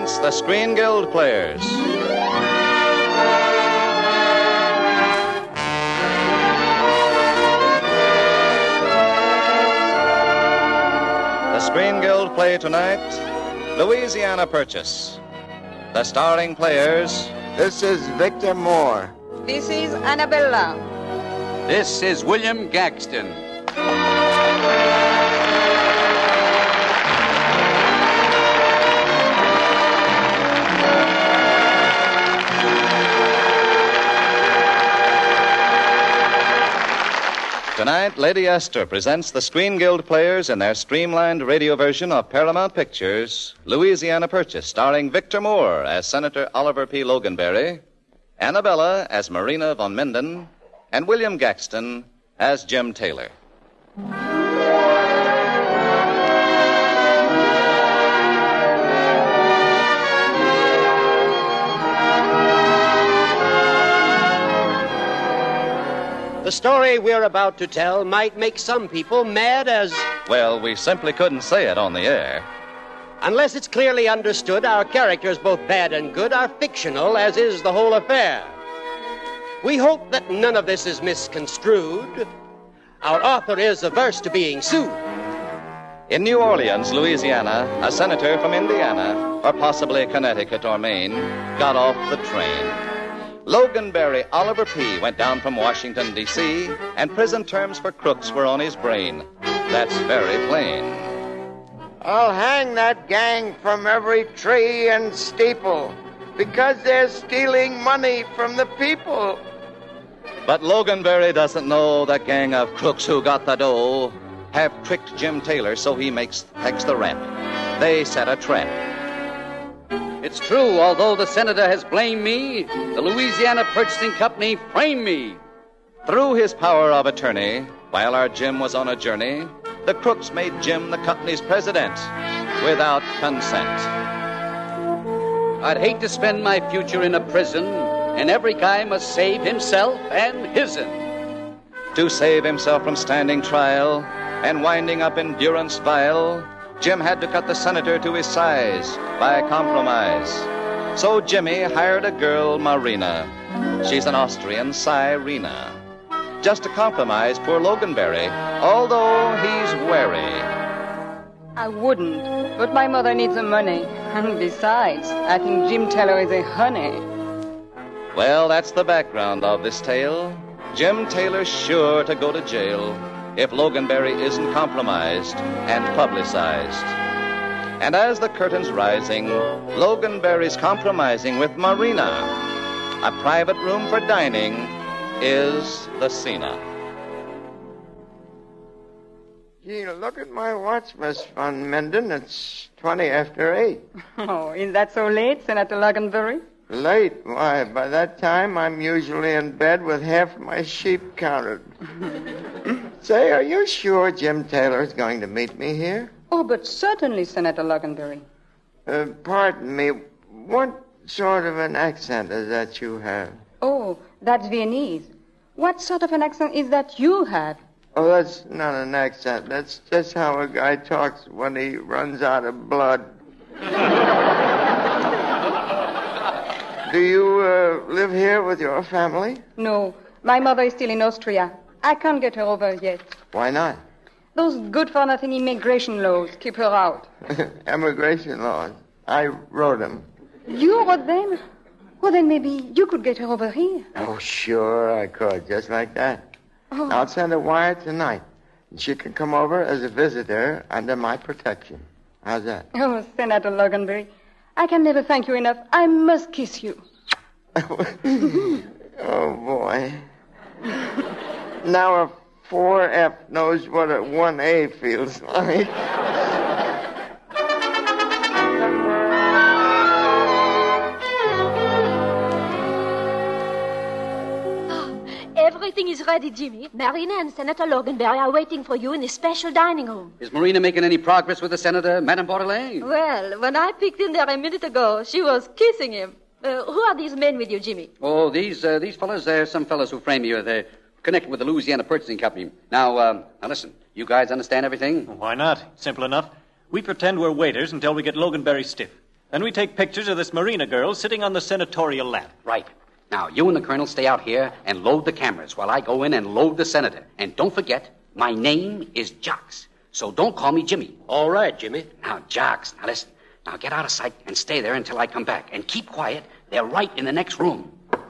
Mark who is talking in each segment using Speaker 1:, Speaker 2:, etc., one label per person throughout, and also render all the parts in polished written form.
Speaker 1: presents the Screen Guild Players. The Screen Guild play tonight, Louisiana Purchase. The starring players...
Speaker 2: This is Victor Moore.
Speaker 3: This is Annabella.
Speaker 4: This is William Gaxton.
Speaker 1: Tonight, Lady Esther presents the Screen Guild Players in their streamlined radio version of Paramount Pictures' Louisiana Purchase, starring Victor Moore as Senator Oliver P. Loganberry, Annabella as Marina von Minden, and William Gaxton as Jim Taylor.
Speaker 5: The story we're about to tell might make some people mad as...
Speaker 1: Well, we simply couldn't say it on the air.
Speaker 5: Unless it's clearly understood, our characters, both bad and good, are fictional, as is the whole affair. We hope that none of this is misconstrued. Our author is averse to being sued.
Speaker 1: In New Orleans, Louisiana, a senator from Indiana, or possibly Connecticut or Maine, got off the train. Loganberry Oliver P. went down from Washington, D.C., and prison terms for crooks were on his brain. That's very plain.
Speaker 2: I'll hang that gang from every tree and steeple because they're stealing money from the people.
Speaker 1: But Loganberry doesn't know that gang of crooks who got the dough have tricked Jim Taylor so he takes the rap. They set a trap.
Speaker 4: It's true, although the senator has blamed me, the Louisiana Purchasing Company framed me.
Speaker 1: Through his power of attorney, while our Jim was on a journey, the crooks made Jim the company's president without consent.
Speaker 4: I'd hate to spend my future in a prison, and every guy must save himself and his'n.
Speaker 1: To save himself from standing trial and winding up in durance vile, Jim had to cut the senator to his size by compromise. So Jimmy hired a girl, Marina. She's an Austrian Sirena. Just to compromise poor Loganberry, although he's wary.
Speaker 3: I wouldn't, but my mother needs the money. And besides, I think Jim Taylor is a honey.
Speaker 1: Well, that's the background of this tale. Jim Taylor's sure to go to jail if Loganberry isn't compromised and publicized. And as the curtain's rising, Loganberry's compromising with Marina. A private room for dining is the scene.
Speaker 2: Gee, look at my watch, Miss von Minden. It's 20 after 8.
Speaker 3: Oh, is that so late, Senator Loganberry?
Speaker 2: Late? Why, by that time, I'm usually in bed with half my sheep counted. Say, are you sure Jim Taylor's going to meet me here?
Speaker 3: Oh, but certainly, Senator Loganberry.
Speaker 2: Pardon me, what sort of an accent is that you have?
Speaker 3: Oh, that's Viennese. What sort of an accent is that you have?
Speaker 2: Oh, that's not an accent. That's just how a guy talks when he runs out of blood. Do you live here with your family?
Speaker 3: No, my mother is still in Austria. I can't get her over yet.
Speaker 2: Why not?
Speaker 3: Those good-for-nothing immigration laws keep her out.
Speaker 2: Immigration laws. I wrote them.
Speaker 3: You wrote them? Well, then maybe you could get her over here.
Speaker 2: Oh, sure I could, just like that.
Speaker 3: Oh.
Speaker 2: I'll send a wire tonight. And she can come over as a visitor under my protection. How's that?
Speaker 3: Oh, Senator Loganberry, I can never thank you enough. I must kiss you.
Speaker 2: Oh, boy. Now a 4F knows what a 1A feels like.
Speaker 6: Everything is ready, Jimmy. Marina and Senator Loganberry are waiting for you in the special dining room.
Speaker 4: Is Marina making any progress with the senator, Madame Bordelais?
Speaker 6: Well, when I peeked in there a minute ago, she was kissing him. Who are these men with you, Jimmy?
Speaker 4: Oh, these fellas, they're some fellas who frame you. They're connected with the Louisiana Purchasing Company. Now listen, you guys understand everything?
Speaker 7: Why not? Simple enough. We pretend we're waiters until we get Loganberry stiff. Then we take pictures of this Marina girl sitting on the senatorial lap.
Speaker 4: Right. Now, you and the Colonel stay out here and load the cameras while I go in and load the senator. And don't forget, my name is Jocks. So don't call me Jimmy.
Speaker 5: All right, Jimmy.
Speaker 4: Now, Jocks, now listen. Now get out of sight and stay there until I come back. And keep quiet. They're right in the next room.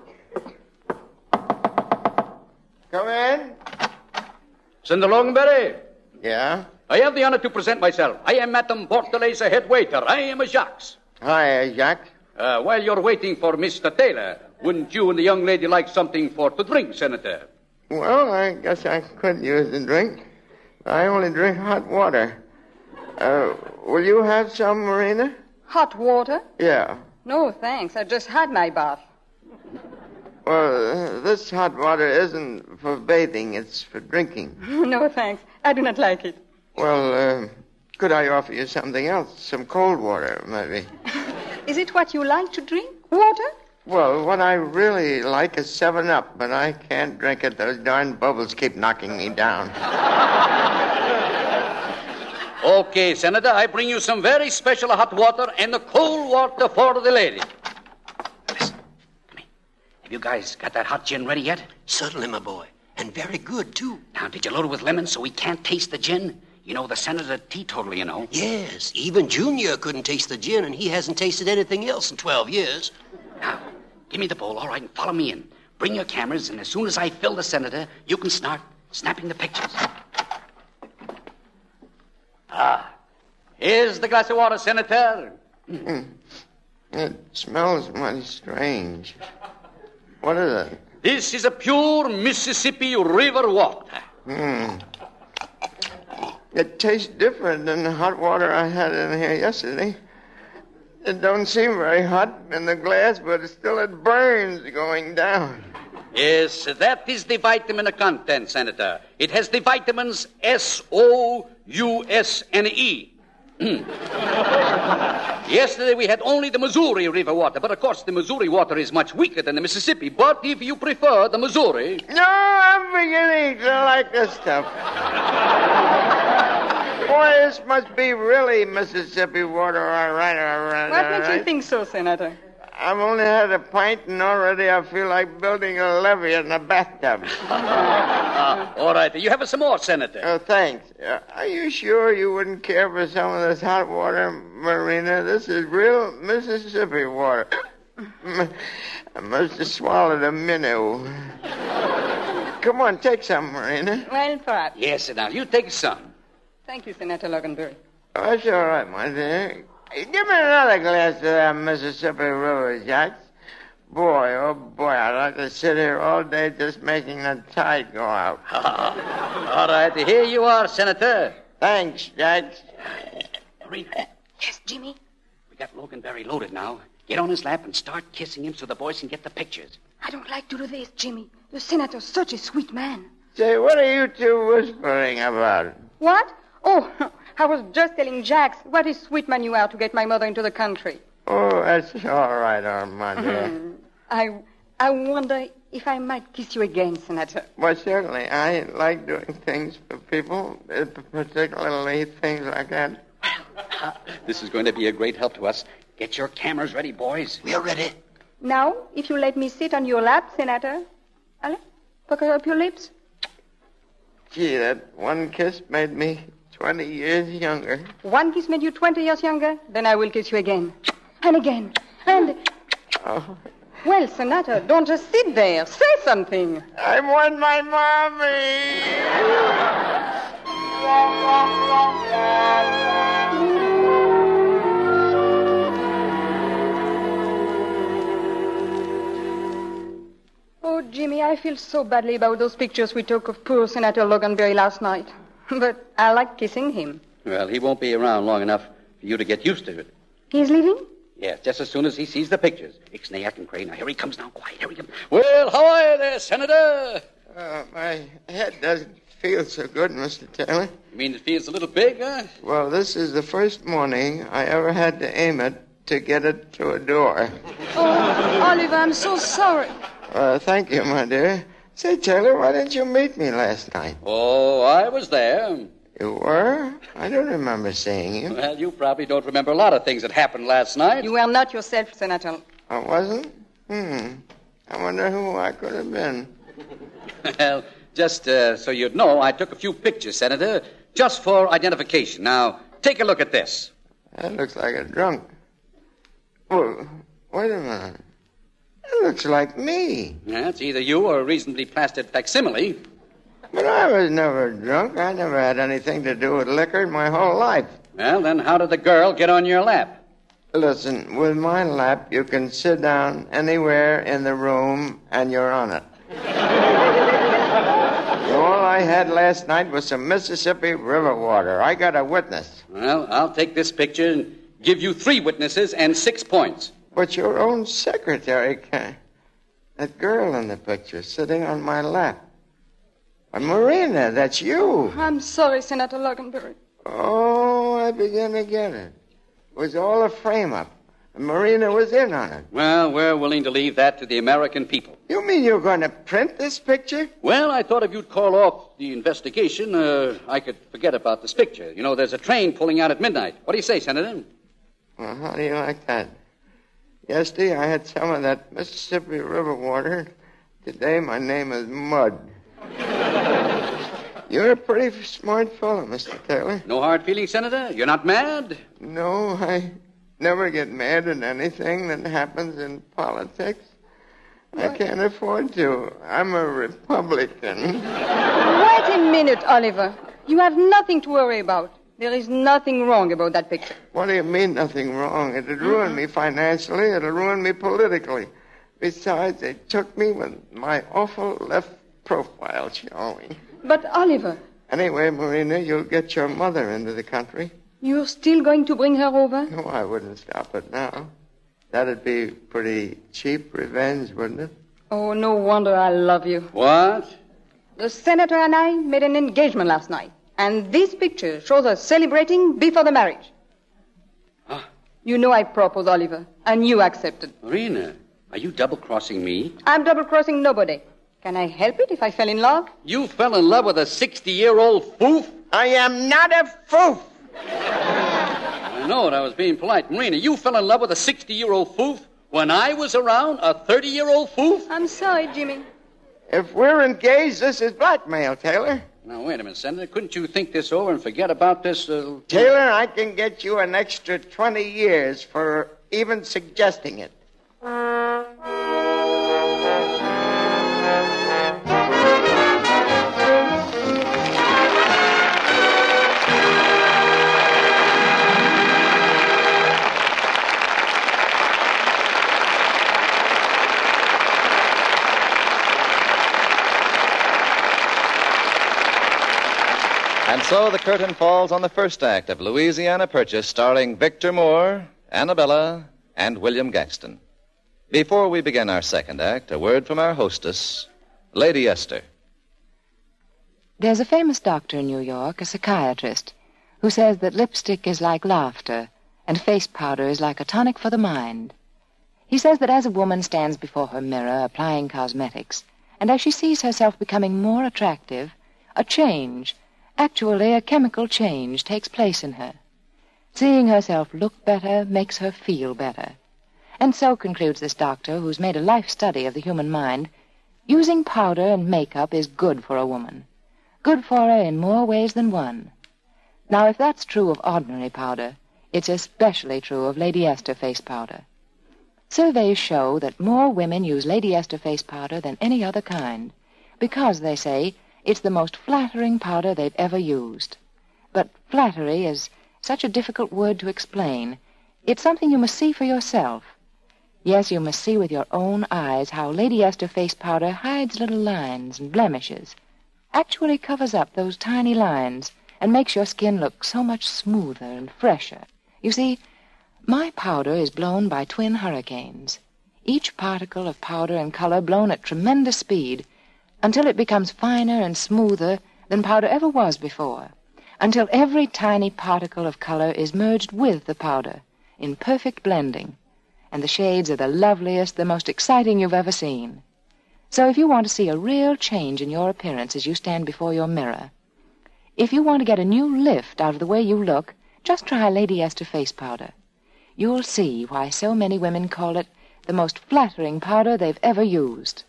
Speaker 2: Come in.
Speaker 4: Senator Loganberry.
Speaker 2: Yeah?
Speaker 4: I have the honor to present myself. I am Madame Bortelesa, head waiter. I am a Jocks.
Speaker 2: Hi, Jacques.
Speaker 4: While you're waiting for Mr. Taylor, wouldn't you and the young lady like something to drink, Senator?
Speaker 2: Well, I guess I could use a drink. I only drink hot water. Will you have some, Marina?
Speaker 3: Hot water?
Speaker 2: Yeah.
Speaker 3: No, thanks. I just had my bath.
Speaker 2: Well, this hot water isn't for bathing. It's for drinking.
Speaker 3: No, thanks. I do not like it.
Speaker 2: Well, could I offer you something else? Some cold water, maybe.
Speaker 3: Is it what you like to drink? Water?
Speaker 2: Well, what I really like is 7-Up, but I can't drink it. Those darn bubbles keep knocking me down.
Speaker 4: Okay, Senator, I bring you some very special hot water and the cold water for the lady. Listen, come here. Have you guys got that hot gin ready yet?
Speaker 5: Certainly, my boy. And very good, too.
Speaker 4: Now, did you load it with lemon so we can't taste the gin? You know, the senator teetotaler, you know.
Speaker 5: Yes, even Junior couldn't taste the gin, and he hasn't tasted anything else in 12 years.
Speaker 4: Now, give me the bowl, all right, and follow me in. Bring your cameras, and as soon as I fill the senator, you can start snapping the pictures. Here's the glass of water, Senator.
Speaker 2: It smells mighty strange. What is it?
Speaker 4: This is a pure Mississippi River water.
Speaker 2: It tastes different than the hot water I had in here yesterday. It don't seem very hot in the glass, but still it burns going down.
Speaker 4: Yes, that is the vitamin content, Senator. It has the vitamins S-O-U-S-N-E. Yesterday we had only the Missouri River water, but of course the Missouri water is much weaker than the Mississippi. But if you prefer the Missouri...
Speaker 2: No, I'm beginning to like this stuff. Boy, this must be really Mississippi water, all right.
Speaker 3: What makes you think so, Senator?
Speaker 2: I've only had a pint, and already I feel like building a levee in a bathtub.
Speaker 4: All right, you have some more, Senator.
Speaker 2: Oh, thanks. Are you sure you wouldn't care for some of this hot water, Marina? This is real Mississippi water. I must have swallowed a minnow. Come on, take some, Marina.
Speaker 3: Well, perhaps.
Speaker 4: Yes, now, you take some.
Speaker 3: Thank you, Senator Loganberry.
Speaker 2: Oh, that's all right, my dear. Give me another glass of that Mississippi River, Jacks. Boy, oh boy, I'd like to sit here all day just making the tide go out.
Speaker 4: All right, here you are, Senator.
Speaker 2: Thanks, Jacks.
Speaker 4: Marina.
Speaker 3: Yes, Jimmy?
Speaker 4: We got Loganberry loaded now. Get on his lap and start kissing him so the boys can get the pictures.
Speaker 3: I don't like to do this, Jimmy. The senator's such a sweet man.
Speaker 2: Say, what are you two whispering about?
Speaker 3: What? Oh, I was just telling Jacks what a sweet man you are to get my mother into the country.
Speaker 2: Oh, that's all right, Armando.
Speaker 3: I wonder if I might kiss you again, Senator.
Speaker 2: Well, certainly. I like doing things for people, particularly things like that.
Speaker 4: Well, this is going to be a great help to us. Get your cameras ready, boys.
Speaker 5: We're ready.
Speaker 3: Now, if you let me sit on your lap, Senator. Allez, pucker up your lips.
Speaker 2: Gee, that one kiss made me 20 years younger.
Speaker 3: One kiss made you 20 years younger? Then I will kiss you again. And again. And...
Speaker 2: Oh.
Speaker 3: Well, Senator, don't just sit there. Say something.
Speaker 2: I want my mommy.
Speaker 3: Oh, Jimmy, I feel so badly about those pictures we took of poor Senator Loganberry last night. But I like kissing him.
Speaker 4: Well, he won't be around long enough for you to get used to it.
Speaker 3: He's leaving?
Speaker 4: Yes, just as soon as he sees the pictures. Ixnay and Crane. Now, here he comes now. Quiet, here he comes. Well, how are you there, Senator?
Speaker 2: My head doesn't feel so good, Mr. Taylor.
Speaker 4: You mean it feels a little big, huh?
Speaker 2: Well, this is the first morning I ever had to aim it to get it to a door.
Speaker 3: Oh, Oliver, I'm so sorry.
Speaker 2: Thank you, my dear. Say, Taylor, why didn't you meet me last night?
Speaker 4: Oh, I was there.
Speaker 2: You were? I don't remember seeing you.
Speaker 4: Well, you probably don't remember a lot of things that happened last night.
Speaker 3: You were not yourself, Senator.
Speaker 2: I wasn't? I wonder who I could have been.
Speaker 4: Well, just so you'd know, I took a few pictures, Senator, just for identification. Now, take a look at this.
Speaker 2: That looks like a drunk. Oh, wait a minute. That looks like me.
Speaker 4: Yeah, it's either you or a reasonably plastered facsimile.
Speaker 2: But I was never drunk. I never had anything to do with liquor in my whole life.
Speaker 4: Well, then how did the girl get on your lap?
Speaker 2: Listen, with my lap, you can sit down anywhere in the room and you're on it. All I had last night was some Mississippi River water. I got a witness.
Speaker 4: Well, I'll take this picture and give you 3 witnesses and 6 points.
Speaker 2: But your own secretary can. That girl in the picture sitting on my lap. Marina, that's you.
Speaker 3: I'm sorry, Senator Loganberry.
Speaker 2: Oh, I begin to get it. It was all a frame-up. And Marina was in on it.
Speaker 4: Well, we're willing to leave that to the American people.
Speaker 2: You mean you're going to print this picture?
Speaker 4: Well, I thought if you'd call off the investigation, I could forget about this picture. You know, there's a train pulling out at midnight. What do you say, Senator?
Speaker 2: Well, how do you like that? Yesterday, I had some of that Mississippi River water. Today, my name is Mud. You're a pretty smart fellow, Mr. Taylor.
Speaker 4: No hard feelings, Senator? You're not mad?
Speaker 2: No, I never get mad at anything that happens in politics. I can't afford to. I'm a Republican.
Speaker 3: Wait a minute, Oliver. You have nothing to worry about. There is nothing wrong about that picture.
Speaker 2: What do you mean, nothing wrong? It'll ruin me financially. It'll ruin me politically. Besides, they took me with my awful left profile showing.
Speaker 3: But, Oliver...
Speaker 2: Anyway, Marina, you'll get your mother into the country.
Speaker 3: You're still going to bring her over?
Speaker 2: No, I wouldn't stop it now. That'd be pretty cheap revenge, wouldn't it?
Speaker 3: Oh, no wonder I love you.
Speaker 4: What?
Speaker 3: The senator and I made an engagement last night, and this picture shows us celebrating before the marriage.
Speaker 4: Huh?
Speaker 3: You know I proposed, Oliver, and you accepted.
Speaker 4: Marina, are you double-crossing me?
Speaker 3: I'm double-crossing nobody. Can I help it if I fell in love?
Speaker 4: You fell in love with a 60-year-old foof?
Speaker 2: I am not a foof.
Speaker 4: I know it. I was being polite. Marina, you fell in love with a 60-year-old foof when I was around, a 30-year-old foof?
Speaker 3: I'm sorry, Jimmy.
Speaker 2: If we're engaged, this is blackmail, Taylor.
Speaker 4: Now, wait a minute, Senator. Couldn't you think this over and forget about this?
Speaker 2: Taylor, I can get you an extra 20 years for even suggesting it.
Speaker 1: And so the curtain falls on the first act of Louisiana Purchase, starring Victor Moore, Annabella, and William Gaxton. Before we begin our second act, a word from our hostess, Lady Esther.
Speaker 8: There's a famous doctor in New York, a psychiatrist, who says that lipstick is like laughter and face powder is like a tonic for the mind. He says that as a woman stands before her mirror applying cosmetics, and as she sees herself becoming more attractive, a change, actually a chemical change, takes place in her. Seeing herself look better makes her feel better. And so, concludes this doctor, who's made a life study of the human mind, using powder and makeup is good for a woman. Good for her in more ways than one. Now, if that's true of ordinary powder, it's especially true of Lady Esther face powder. Surveys show that more women use Lady Esther face powder than any other kind, because, they say, it's the most flattering powder they've ever used. But flattery is such a difficult word to explain. It's something you must see for yourself. Yes, you must see with your own eyes how Lady Esther face powder hides little lines and blemishes, actually covers up those tiny lines, and makes your skin look so much smoother and fresher. You see, my powder is blown by twin hurricanes, each particle of powder and color blown at tremendous speed, until it becomes finer and smoother than powder ever was before, until every tiny particle of color is merged with the powder in perfect blending, and the shades are the loveliest, the most exciting you've ever seen. So if you want to see a real change in your appearance as you stand before your mirror, If you want to get a new lift out of the way you look, just try Lady Esther face powder. You'll see why so many women call it the most flattering powder they've ever used.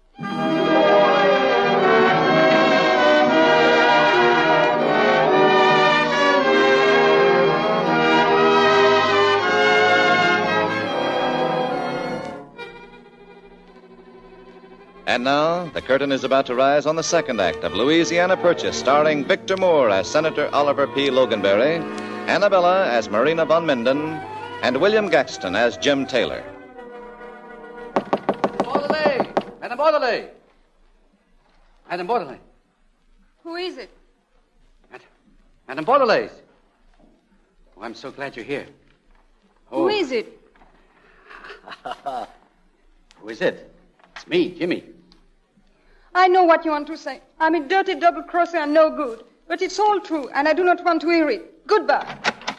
Speaker 1: And now, the curtain is about to rise on the second act of Louisiana Purchase, starring Victor Moore as Senator Oliver P. Loganberry, Annabella as Marina von Minden, and William Gaxton as Jim Taylor.
Speaker 4: Bordelais! Madame Bordelais! Madame Bordelais!
Speaker 3: Who is it?
Speaker 4: Madame Bordelais! Oh, I'm so glad you're here.
Speaker 3: Who is it?
Speaker 4: Who is it? It's me, Jimmy.
Speaker 3: I know what you want to say. I'm a dirty double-crosser and no good. But it's all true, and I do not want to hear it. Goodbye.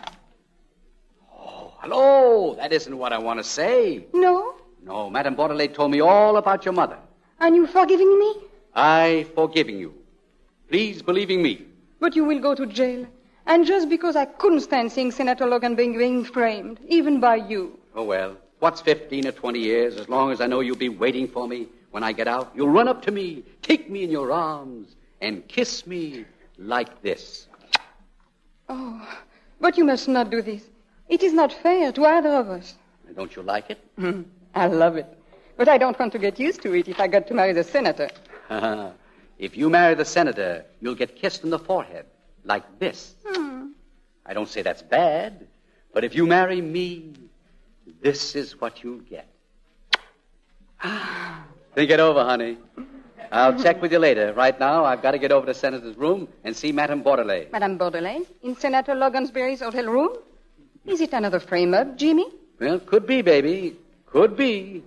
Speaker 4: Oh, hello. That isn't what I want to say.
Speaker 3: No?
Speaker 4: No, Madame Bordelais told me all about your mother.
Speaker 3: And you forgiving me?
Speaker 4: I forgiving you. Please believing me.
Speaker 3: But you will go to jail. And just because I couldn't stand seeing Senator Logan being framed, even by you.
Speaker 4: Oh, well, what's 15 or 20 years? As long as I know you'll be waiting for me when I get out, you'll run up to me, take me in your arms, and kiss me like this.
Speaker 3: Oh, but you must not do this. It is not fair to either of us.
Speaker 4: Don't you like it?
Speaker 3: I love it. But I don't want to get used to it if I got to marry the senator.
Speaker 4: If you marry the senator, you'll get kissed on the forehead, like this. I don't say that's bad, but if you marry me, this is what you'll get. Think it over, honey. I'll check with you later. Right now, I've got to get over to Senator's room and see Madame Bordelais.
Speaker 3: Madame Bordelais? In Senator Logansberry's hotel room? Is it another frame-up, Jimmy?
Speaker 4: Well, could be, baby. Could be.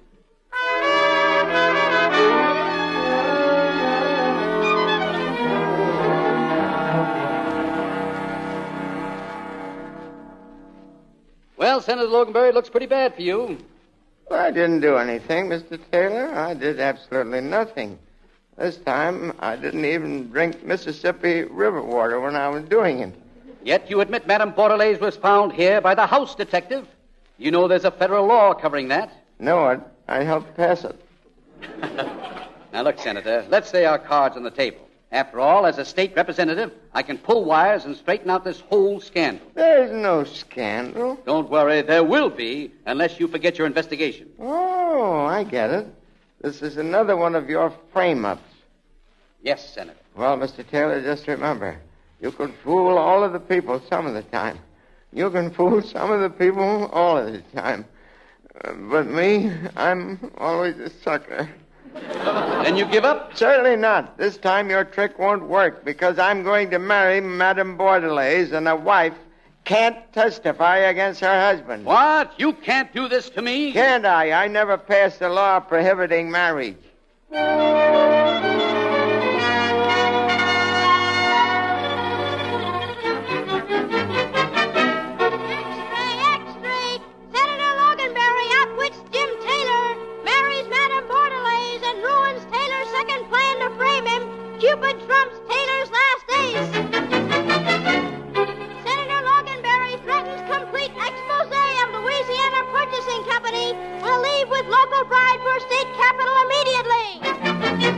Speaker 4: Well, Senator Loganberry, it looks pretty bad for you.
Speaker 2: Well, I didn't do anything, Mr. Taylor. I did absolutely nothing. This time, I didn't even drink Mississippi River water when I was doing it.
Speaker 4: Yet you admit Madame Bordelais was found here by the house detective. You know there's a federal law covering that.
Speaker 2: No, I helped pass it.
Speaker 4: Now, look, Senator, let's lay our cards on the table. After all, as a state representative, I can pull wires and straighten out this whole scandal.
Speaker 2: There's no scandal.
Speaker 4: Don't worry, there will be, unless you forget your investigation.
Speaker 2: Oh, I get it. This is another one of your frame-ups.
Speaker 4: Yes, Senator.
Speaker 2: Well, Mr. Taylor, just remember, you can fool all of the people some of the time. You can fool some of the people all of the time. But me, I'm always a sucker.
Speaker 4: Then you give up?
Speaker 2: Certainly not. This time your trick won't work because I'm going to marry Madame Bordelais, and a wife can't testify against her husband.
Speaker 4: What? You can't do this to me?
Speaker 2: Can't I? I never passed a law prohibiting marriage.
Speaker 9: Cupid trumps Taylor's last days. Senator Loganberry threatens complete expose of Louisiana Purchasing Company. Will leave with local bride for state capital immediately.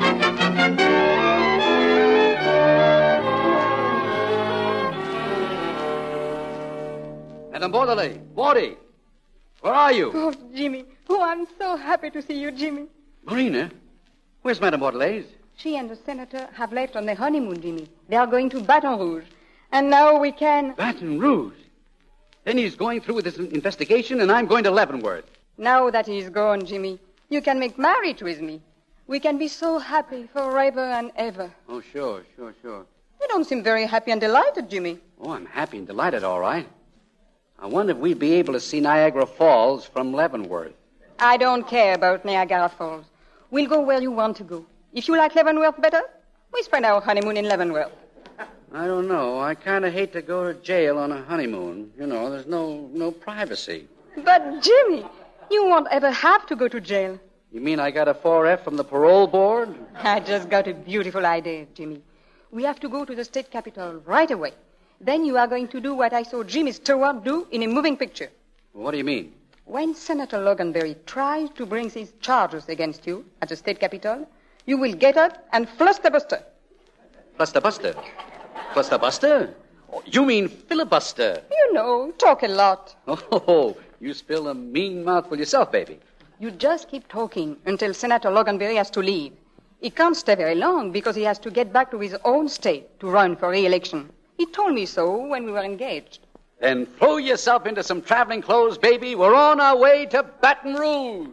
Speaker 4: Madame Bordelais, Bordy, where are you?
Speaker 3: Oh, Jimmy. Oh, I'm so happy to see you, Jimmy.
Speaker 4: Marina, where's Madame Bordelais?
Speaker 3: She and the senator have left on their honeymoon, Jimmy. They are going to Baton Rouge. And now we can...
Speaker 4: Baton Rouge? Then he's going through with his investigation, and I'm going to Leavenworth.
Speaker 3: Now that he's gone, Jimmy, you can make marriage with me. We can be so happy forever and ever.
Speaker 4: Oh, sure.
Speaker 3: You don't seem very happy and delighted, Jimmy.
Speaker 4: Oh, I'm happy and delighted, all right. I wonder if we'd be able to see Niagara Falls from Leavenworth.
Speaker 3: I don't care about Niagara Falls. We'll go where you want to go. If you like Leavenworth better, we spend our honeymoon in Leavenworth.
Speaker 4: I don't know. I kind of hate to go to jail on a honeymoon. You know, there's no privacy.
Speaker 3: But, Jimmy, you won't ever have to go to jail.
Speaker 4: You mean I got a 4F from the parole board?
Speaker 3: I just got a beautiful idea, Jimmy. We have to go to the state capitol right away. Then you are going to do what I saw Jimmy Stewart do in a moving picture.
Speaker 4: What do you mean?
Speaker 3: When Senator Loganberry tries to bring his charges against you at the state capitol, you will get up and filibuster.
Speaker 4: Filibuster? Filibuster? Oh, you mean filibuster?
Speaker 3: You know, talk a lot.
Speaker 4: Oh, you spill a mean mouthful yourself, baby.
Speaker 3: You just keep talking until Senator Loganberry has to leave. He can't stay very long because he has to get back to his own state to run for re-election. He told me so when we were engaged.
Speaker 4: Then throw yourself into some traveling clothes, baby. We're on our way to Baton Rouge.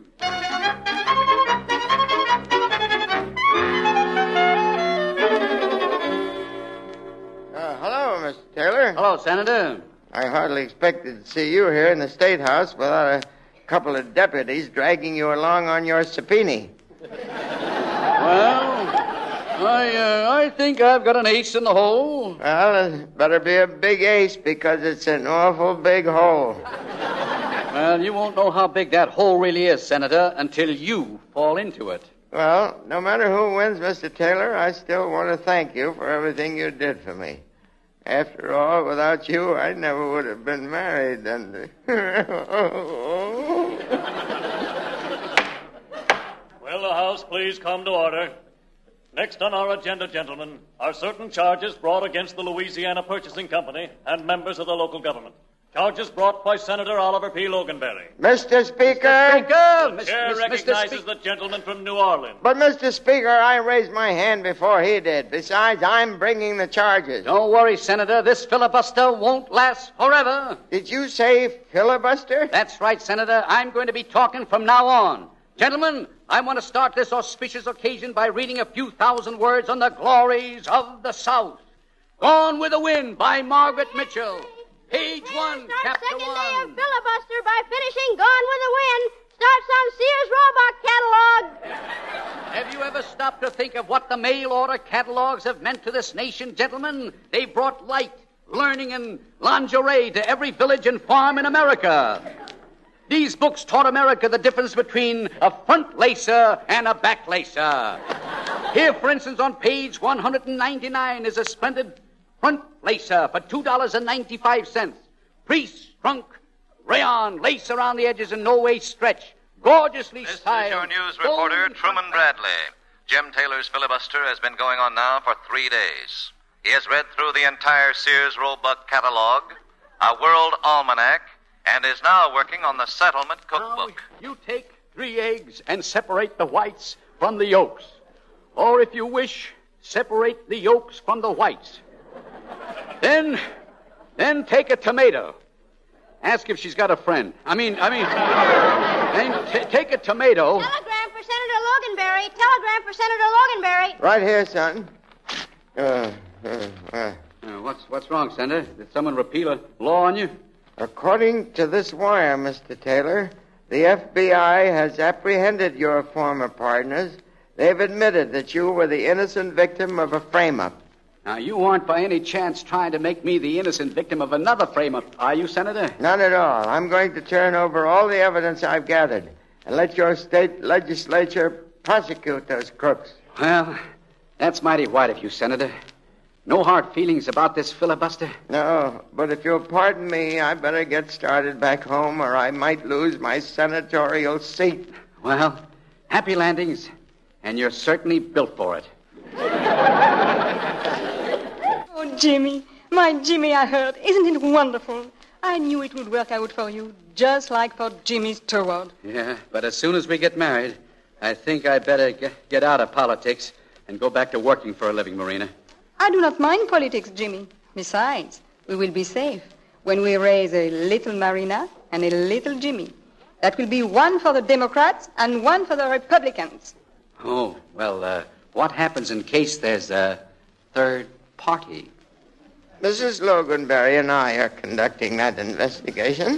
Speaker 2: Hello, Mr. Taylor.
Speaker 4: Hello, Senator.
Speaker 2: I hardly expected to see you here in the State House without a couple of deputies dragging you along on your subpoena.
Speaker 4: Well, I think I've got an ace in the hole.
Speaker 2: Well, it better be a big ace because it's an awful big hole.
Speaker 4: Well, you won't know how big that hole really is, Senator, until you fall into it.
Speaker 2: Well, no matter who wins, Mr. Taylor, I still want to thank you for everything you did for me. After all, without you, I never would have been married. And
Speaker 10: Will the House please come to order? Next on our agenda, gentlemen, are certain charges brought against the Louisiana Purchasing Company and members of the local government. Charges brought by Senator Oliver P. Loganberry.
Speaker 2: Mr. Speaker!
Speaker 10: The chair recognizes the gentleman from New Orleans.
Speaker 2: But, Mr. Speaker, I raised my hand before he did. Besides, I'm bringing the charges.
Speaker 4: Don't worry, Senator. This filibuster won't last forever.
Speaker 2: Did you say filibuster?
Speaker 4: That's right, Senator. I'm going to be talking from now on. Gentlemen, I want to start this auspicious occasion by reading a few thousand words on the glories of the South. Gone with the Wind by Margaret Mitchell. Page 1, Chapter 1.
Speaker 9: Second day of filibuster by finishing Gone with the Wind. Starts on Sears Roebuck catalog.
Speaker 4: Have you ever stopped to think of what the mail order catalogs have meant to this nation, gentlemen? They brought light, learning, and lingerie to every village and farm in America. These books taught America the difference between a front lacer and a back lacer. Here, for instance, on page 199 is a splendid front lacer for $2.95. Pre-shrunk rayon lace around the edges and no way stretch. Gorgeously styled.
Speaker 1: This is your news reporter, Truman Bradley. Jim Taylor's filibuster has been going on now for 3 days. He has read through the entire Sears Roebuck catalog, a world almanac, and is now working on the settlement cookbook.
Speaker 4: Now, you take 3 eggs and separate the whites from the yolks. Or, if you wish, separate the yolks from the whites. Then take a tomato. Ask if she's got a friend. Then take a tomato.
Speaker 9: Telegram for Senator Loganberry. Telegram for Senator Loganberry.
Speaker 2: Right here, son.
Speaker 4: What's wrong, Senator? Did someone repeal a law on you?
Speaker 2: According to this wire, Mr. Taylor, the FBI has apprehended your former partners. They've admitted that you were the innocent victim of a frame-up.
Speaker 4: Now, you aren't by any chance trying to make me the innocent victim of another frame-up, are you, Senator?
Speaker 2: Not at all. I'm going to turn over all the evidence I've gathered and let your state legislature prosecute those crooks.
Speaker 4: Well, that's mighty white of you, Senator. No hard feelings about this filibuster?
Speaker 2: No, but if you'll pardon me, I better get started back home or I might lose my senatorial seat.
Speaker 4: Well, happy landings, and you're certainly built for it.
Speaker 3: Oh, Jimmy, my Jimmy, I heard. Isn't it wonderful? I knew it would work out for you, just like for Jimmy Stewart.
Speaker 4: Yeah, but as soon as we get married, I think I'd better get out of politics and go back to working for a living, Marina.
Speaker 3: I do not mind politics, Jimmy. Besides, we will be safe when we raise a little Marina and a little Jimmy. That will be one for the Democrats and one for the Republicans.
Speaker 4: Oh, well, what happens in case there's a third party?
Speaker 2: Mrs. Loganberry and I are conducting that investigation.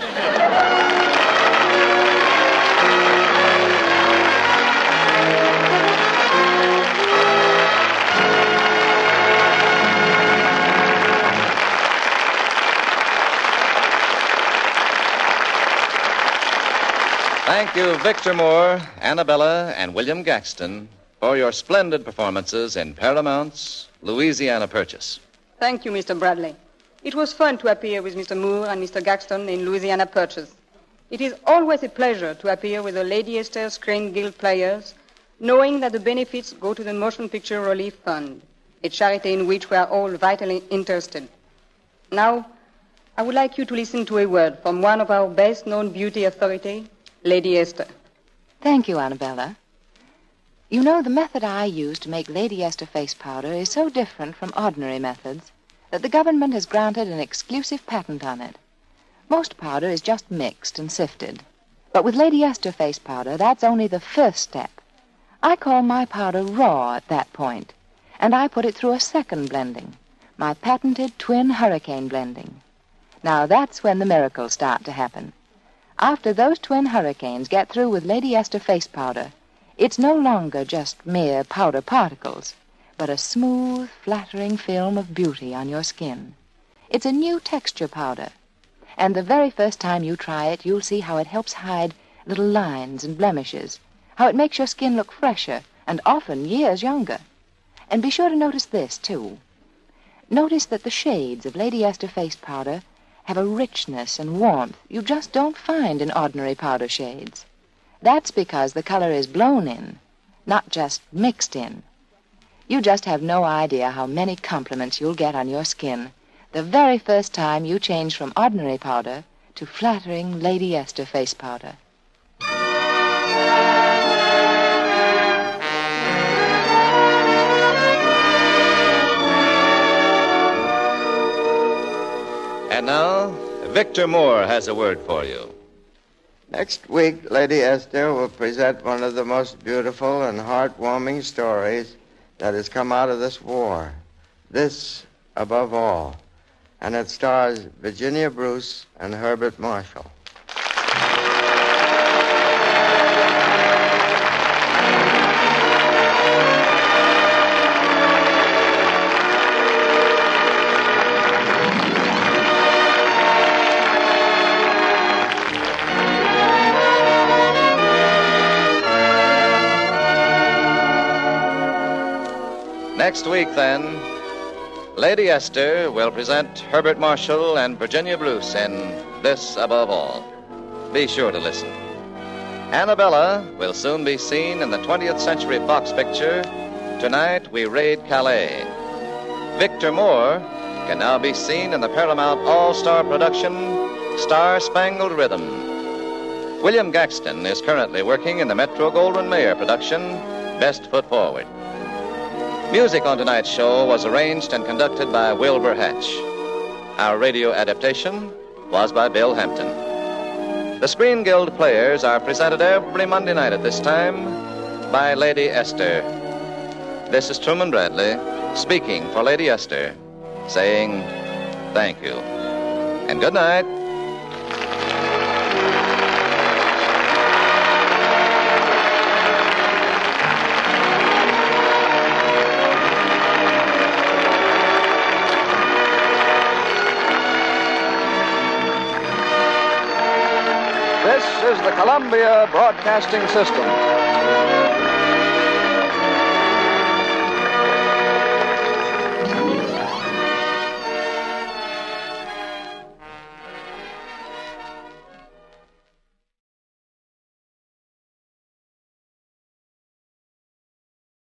Speaker 1: Thank you, Victor Moore, Annabella, and William Gaxton, for your splendid performances in Paramount's Louisiana Purchase.
Speaker 3: Thank you, Mr. Bradley. It was fun to appear with Mr. Moore and Mr. Gaxton in Louisiana Purchase. It is always a pleasure to appear with the Lady Esther Screen Guild players, knowing that the benefits go to the Motion Picture Relief Fund, a charity in which we are all vitally interested. Now, I would like you to listen to a word from one of our best-known beauty authorities, Lady Esther.
Speaker 8: Thank you, Annabella. You know, the method I use to make Lady Esther face powder is so different from ordinary methods that the government has granted an exclusive patent on it. Most powder is just mixed and sifted. But with Lady Esther face powder, that's only the first step. I call my powder raw at that point, and I put it through a second blending, my patented twin hurricane blending. Now that's when the miracles start to happen. After those twin hurricanes get through with Lady Esther face powder, it's no longer just mere powder particles, but a smooth, flattering film of beauty on your skin. It's a new texture powder, and the very first time you try it, you'll see how it helps hide little lines and blemishes, how it makes your skin look fresher and often years younger. And be sure to notice this, too. Notice that the shades of Lady Esther face powder have a richness and warmth you just don't find in ordinary powder shades. That's because the color is blown in, not just mixed in. You just have no idea how many compliments you'll get on your skin the very first time you change from ordinary powder to flattering Lady Esther face powder.
Speaker 1: And now, Victor Moore has a word for you.
Speaker 2: Next week, Lady Esther will present one of the most beautiful and heartwarming stories that has come out of this war. This, above all. And it stars Virginia Bruce and Herbert Marshall.
Speaker 1: Next week, then, Lady Esther will present Herbert Marshall and Virginia Bruce in This Above All. Be sure to listen. Annabella will soon be seen in the 20th Century Fox picture, Tonight We Raid Calais. Victor Moore can now be seen in the Paramount All-Star production, Star-Spangled Rhythm. William Gaxton is currently working in the Metro-Goldwyn-Mayer production, Best Foot Forward. Music on tonight's show was arranged and conducted by Wilbur Hatch. Our radio adaptation was by Bill Hampton. The Screen Guild players are presented every Monday night at this time by Lady Esther. This is Truman Bradley speaking for Lady Esther, saying thank you and good night.
Speaker 11: This is the Columbia Broadcasting System.